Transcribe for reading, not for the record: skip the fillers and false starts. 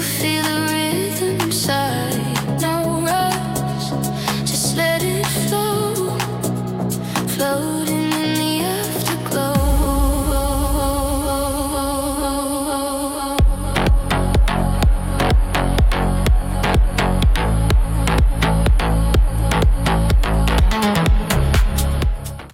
feel the rhythm inside. No rush, just let it flow, floating.